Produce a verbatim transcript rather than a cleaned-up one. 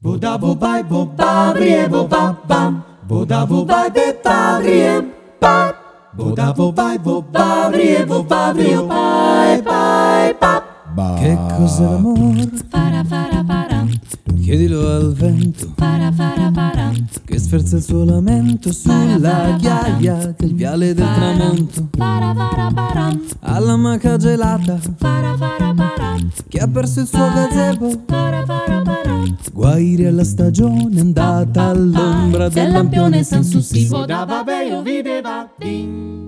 Voda vo vai vo ba brie vo ba bam. Voda vo vai be ba brie ba. Voda vo vai vo ba brie vo ba brie pai pai pa. Che cos'è l'amore? Para para para, Chiedilo al vento para para para, che sferza il suo lamento sulla ghiaia del viale del tramonto, para para para, alla maca gelata para para para, che ha perso il suo gazebo. para para para. Guaire alla stagione andata all'ombra del lampione senza senza sì. Voda va be io videva ding.